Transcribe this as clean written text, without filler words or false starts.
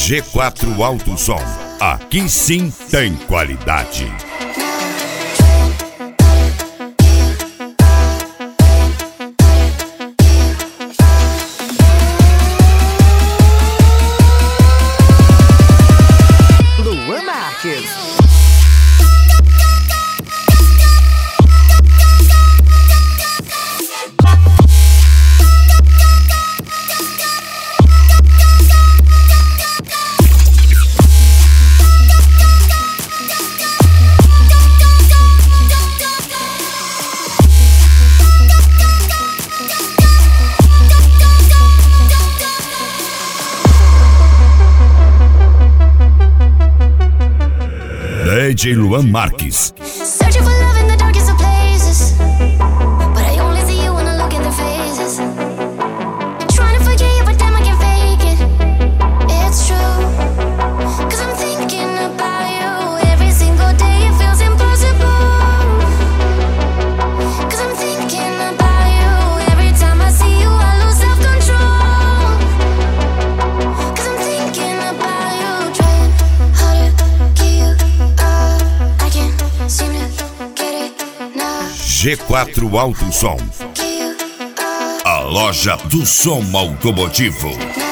G4 Alto Som. Aqui sim tem qualidade. Luan Marques. DJ Luan Marques. Searching for love in the darkest of places, but I only see you when I look in their faces. Trying to forget you, but damn I can't fake it. It's true, 'cause I'm thinking about you every single day. It feels impossible, 'cause I'm thinking about you every time I see you. I lose self-control, 'cause I'm thinking about you. Trying harder to get you up, I can't seem to get it now. G4 Alto Som. Get you up A loja do som automotivo. now.